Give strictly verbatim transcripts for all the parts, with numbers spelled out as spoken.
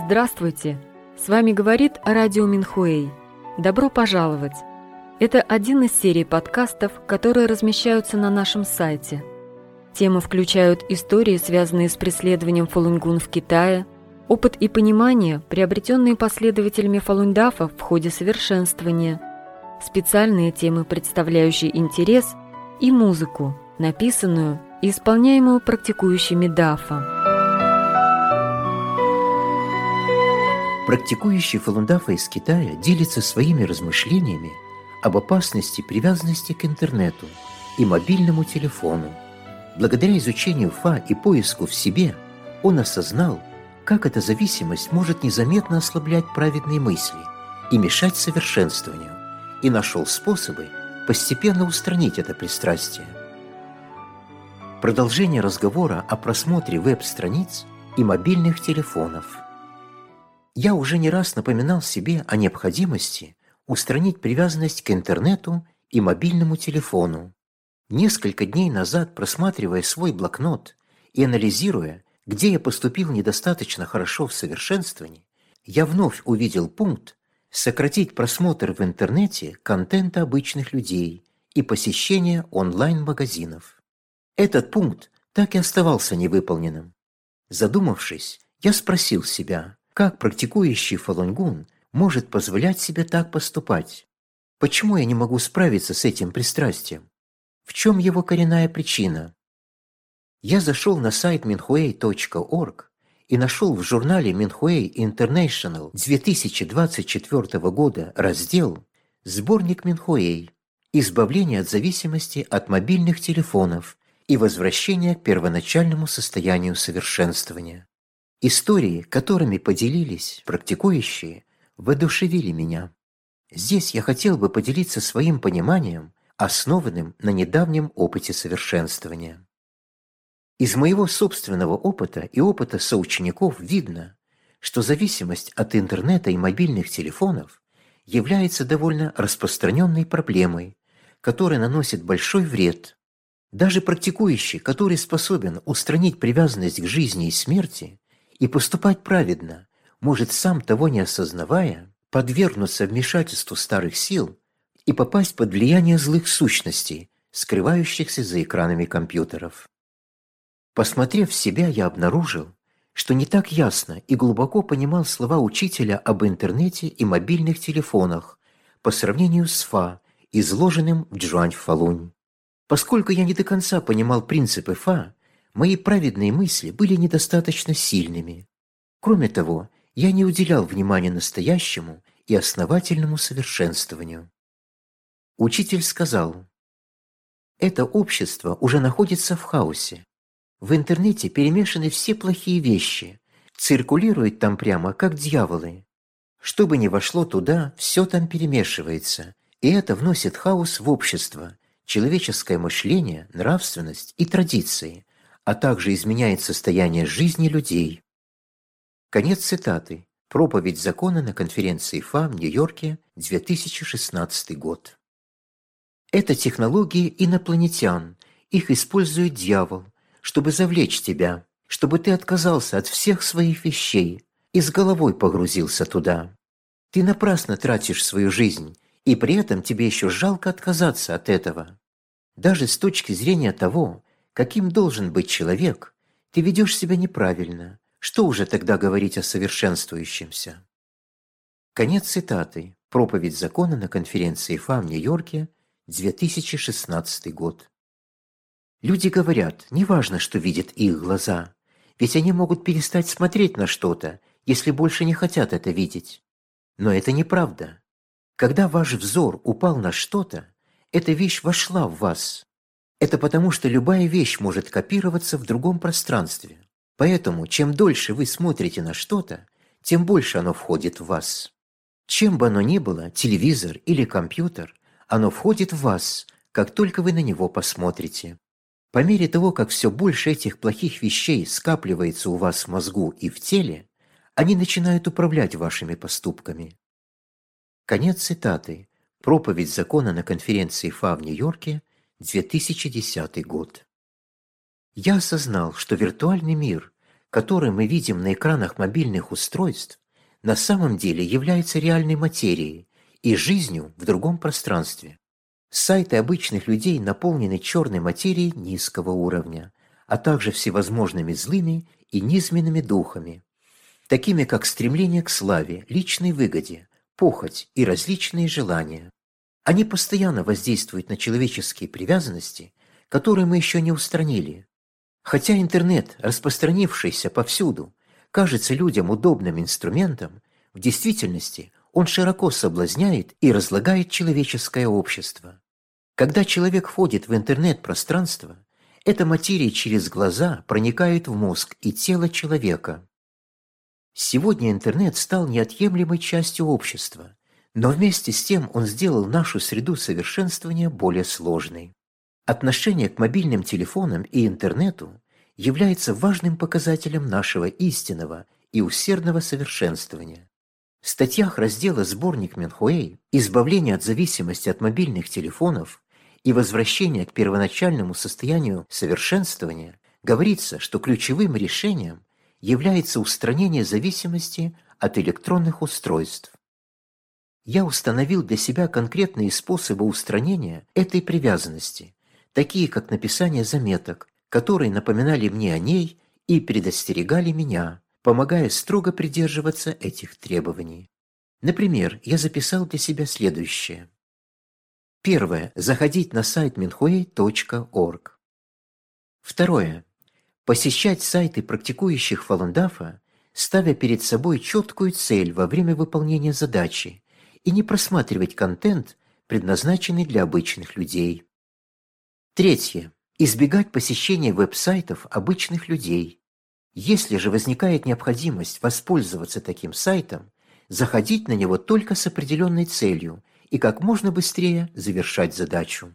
Здравствуйте! С вами говорит Радио Минхуэй. Добро пожаловать! Это один из серий подкастов, которые размещаются на нашем сайте. Темы включают истории, связанные с преследованием фалунгун в Китае, опыт и понимание, приобретенные последователями фалунь-дафа в ходе совершенствования, специальные темы, представляющие интерес, и музыку, написанную и исполняемую практикующими дафа. Практикующий фалун-дафа из Китая делится своими размышлениями об опасности привязанности к интернету и мобильному телефону. Благодаря изучению Фа и поиску в себе он осознал, как эта зависимость может незаметно ослаблять праведные мысли и мешать совершенствованию, и нашел способы постепенно устранить это пристрастие. Продолжение разговора о просмотре веб-страниц и мобильных телефонов. Я уже не раз напоминал себе о необходимости устранить привязанность к интернету и мобильному телефону. Несколько дней назад, просматривая свой блокнот и анализируя, где я поступил недостаточно хорошо в совершенствовании, я вновь увидел пункт «Сократить просмотр в интернете контента обычных людей и посещение онлайн-магазинов». Этот пункт так и оставался невыполненным. Задумавшись, я спросил себя, как практикующий фалунгун может позволять себе так поступать? Почему я не могу справиться с этим пристрастием? В чем его коренная причина? Я зашел на сайт минхуэй точка орг и нашел в журнале Minhue International две тысячи двадцать четвёртого года раздел «Сборник Минхуэй. Избавление от зависимости от мобильных телефонов и возвращение к первоначальному состоянию совершенствования». Истории, которыми поделились практикующие, воодушевили меня. Здесь я хотел бы поделиться своим пониманием, основанным на недавнем опыте совершенствования. Из моего собственного опыта и опыта соучеников видно, что зависимость от интернета и мобильных телефонов является довольно распространенной проблемой, которая наносит большой вред. Даже практикующий, который способен устранить привязанность к жизни и смерти, и поступать праведно, может, сам того не осознавая, подвергнуться вмешательству старых сил и попасть под влияние злых сущностей, скрывающихся за экранами компьютеров. Посмотрев в себя, я обнаружил, что не так ясно и глубоко понимал слова учителя об интернете и мобильных телефонах по сравнению с Фа, изложенным в Чжуань-Фалунь. Поскольку я не до конца понимал принципы Фа, мои праведные мысли были недостаточно сильными. Кроме того, я не уделял внимания настоящему и основательному совершенствованию. Учитель сказал: «Это общество уже находится в хаосе. В интернете перемешаны все плохие вещи, циркулируют там прямо как дьяволы. Что бы ни вошло туда, все там перемешивается, и это вносит хаос в общество, человеческое мышление, нравственность и традиции, а также изменяет состояние жизни людей». Конец цитаты. Проповедь закона на конференции Фа в Нью-Йорке, две тысячи шестнадцатый год. Это технологии инопланетян. Их использует дьявол, чтобы завлечь тебя, чтобы ты отказался от всех своих вещей и с головой погрузился туда. Ты напрасно тратишь свою жизнь, и при этом тебе еще жалко отказаться от этого. Даже с точки зрения того, каким должен быть человек, ты ведешь себя неправильно. Что уже тогда говорить о совершенствующемся? Конец цитаты. Проповедь закона на конференции Фа в Нью-Йорке, две тысячи шестнадцатый год. Люди говорят, неважно, что видят их глаза, ведь они могут перестать смотреть на что-то, если больше не хотят это видеть. Но это неправда. Когда ваш взор упал на что-то, эта вещь вошла в вас. Это потому, что любая вещь может копироваться в другом пространстве. Поэтому, чем дольше вы смотрите на что-то, тем больше оно входит в вас. Чем бы оно ни было, телевизор или компьютер, оно входит в вас, как только вы на него посмотрите. По мере того, как все больше этих плохих вещей скапливается у вас в мозгу и в теле, они начинают управлять вашими поступками. Конец цитаты. Проповедь закона на конференции Фа в Нью-Йорке, две тысячи десятый год. Я осознал, что виртуальный мир, который мы видим на экранах мобильных устройств, на самом деле является реальной материей и жизнью в другом пространстве. Сайты обычных людей наполнены черной материей низкого уровня, а также всевозможными злыми и низменными духами, такими как стремление к славе, личной выгоде, похоть и различные желания. Они постоянно воздействуют на человеческие привязанности, которые мы еще не устранили. Хотя интернет, распространившийся повсюду, кажется людям удобным инструментом, в действительности он широко соблазняет и разлагает человеческое общество. Когда человек входит в интернет-пространство, эта материя через глаза проникает в мозг и тело человека. Сегодня интернет стал неотъемлемой частью общества, но вместе с тем он сделал нашу среду совершенствования более сложной. Отношение к мобильным телефонам и интернету является важным показателем нашего истинного и усердного совершенствования. В статьях раздела «Сборник Минхуэй. Избавление от зависимости от мобильных телефонов и возвращение к первоначальному состоянию совершенствования» говорится, что ключевым решением является устранение зависимости от электронных устройств. Я установил для себя конкретные способы устранения этой привязанности, такие как написание заметок, которые напоминали мне о ней и предостерегали меня, помогая строго придерживаться этих требований. Например, я записал для себя следующее. Первое. Заходить на сайт минхуэй точка орг. Второе. Посещать сайты практикующих Фалун Дафа, ставя перед собой четкую цель во время выполнения задачи и не просматривать контент, предназначенный для обычных людей. Третье. Избегать посещения веб-сайтов обычных людей. Если же возникает необходимость воспользоваться таким сайтом, заходить на него только с определенной целью и как можно быстрее завершать задачу.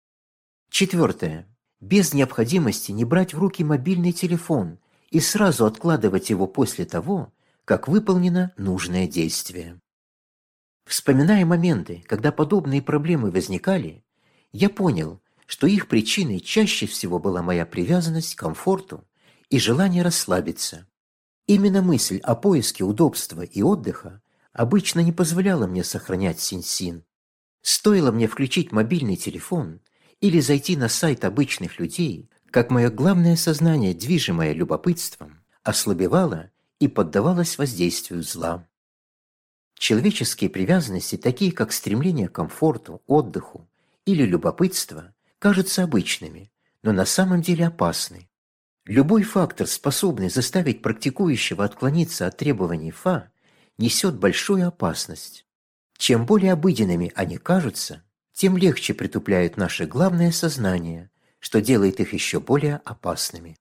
Четвертое. Без необходимости не брать в руки мобильный телефон и сразу откладывать его после того, как выполнено нужное действие. Вспоминая моменты, когда подобные проблемы возникали, я понял, что их причиной чаще всего была моя привязанность к комфорту и желание расслабиться. Именно мысль о поиске удобства и отдыха обычно не позволяла мне сохранять синь-син. Стоило мне включить мобильный телефон или зайти на сайт обычных людей, как мое главное сознание, движимое любопытством, ослабевало и поддавалось воздействию зла. Человеческие привязанности, такие как стремление к комфорту, отдыху или любопытство, кажутся обычными, но на самом деле опасны. Любой фактор, способный заставить практикующего отклониться от требований Фа, несет большую опасность. Чем более обыденными они кажутся, тем легче притупляют наше главное сознание, что делает их еще более опасными.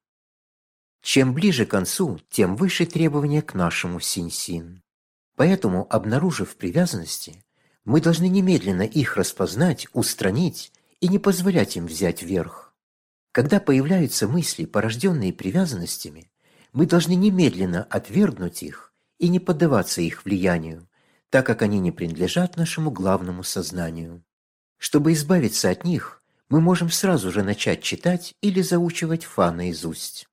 Чем ближе к концу, тем выше требования к нашему синь-син. Поэтому, обнаружив привязанности, мы должны немедленно их распознать, устранить и не позволять им взять верх. Когда появляются мысли, порожденные привязанностями, мы должны немедленно отвергнуть их и не поддаваться их влиянию, так как они не принадлежат нашему главному сознанию. Чтобы избавиться от них, мы можем сразу же начать читать или заучивать Фа наизусть.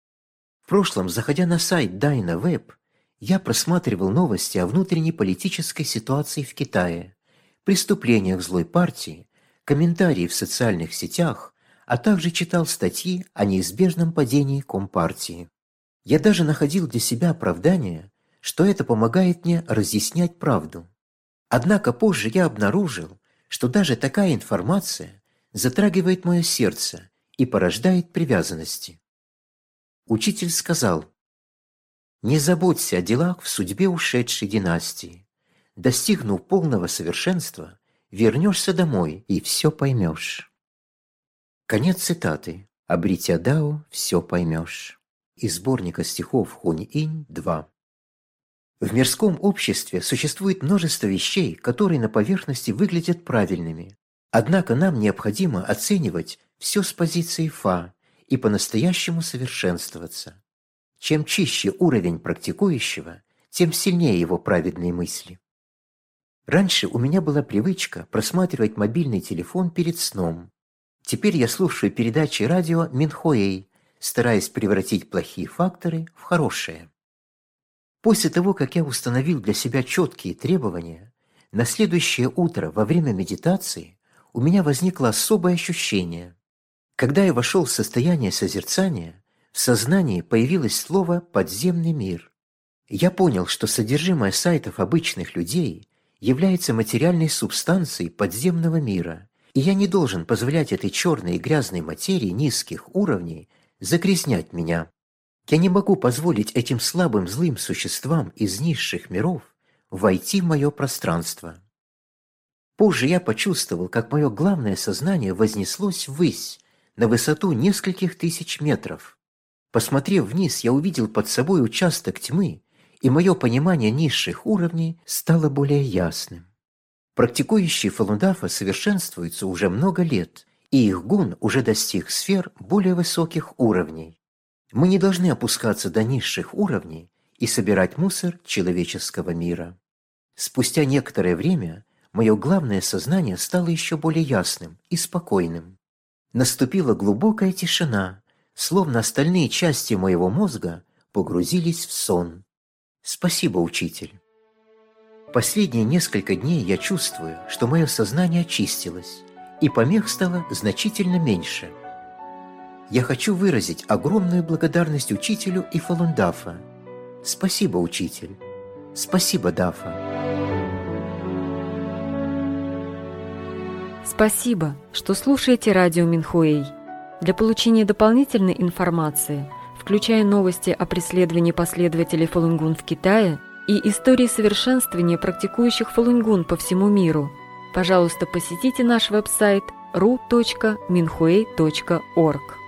В прошлом, заходя на сайт Дайна Веб, я просматривал новости о внутренней политической ситуации в Китае, преступлениях злой партии, комментарии в социальных сетях, а также читал статьи о неизбежном падении Компартии. Я даже находил для себя оправдание, что это помогает мне разъяснять правду. Однако позже я обнаружил, что даже такая информация затрагивает мое сердце и порождает привязанности. Учитель сказал: «Не заботься о делах в судьбе ушедшей династии. Достигнув полного совершенства, вернешься домой и все поймешь». Конец цитаты. «Обретя Дао, все поймешь». Из сборника стихов Хунь-инь два. В мирском обществе существует множество вещей, которые на поверхности выглядят правильными. Однако нам необходимо оценивать все с позиции Фа и по-настоящему совершенствоваться. Чем чище уровень практикующего, тем сильнее его праведные мысли. Раньше у меня была привычка просматривать мобильный телефон перед сном. Теперь я слушаю передачи радио Минхуэй, стараясь превратить плохие факторы в хорошие. После того, как я установил для себя четкие требования, на следующее утро во время медитации у меня возникло особое ощущение. Когда я вошел в состояние созерцания, в сознании появилось слово «подземный мир». Я понял, что содержимое сайтов обычных людей является материальной субстанцией подземного мира, и я не должен позволять этой черной и грязной материи низких уровней загрязнять меня. Я не могу позволить этим слабым злым существам из низших миров войти в мое пространство. Позже я почувствовал, как мое главное сознание вознеслось ввысь, на высоту нескольких тысяч метров. Посмотрев вниз, я увидел под собой участок тьмы, и мое понимание низших уровней стало более ясным. Практикующие Фалун-Дафа совершенствуются уже много лет, и их гун уже достиг сфер более высоких уровней. Мы не должны опускаться до низших уровней и собирать мусор человеческого мира. Спустя некоторое время мое главное сознание стало еще более ясным и спокойным. Наступила глубокая тишина, словно остальные части моего мозга погрузились в сон. Спасибо, учитель. Последние несколько дней я чувствую, что мое сознание очистилось, и помех стало значительно меньше. Я хочу выразить огромную благодарность учителю и Фалун-Дафа. Спасибо, учитель. Спасибо, Дафа. Спасибо, что слушаете радио Минхуэй. Для получения дополнительной информации, включая новости о преследовании последователей Фалунгун в Китае и истории совершенствования практикующих Фалунгун по всему миру, пожалуйста, посетите наш веб-сайт ру точка минхуэй точка орг.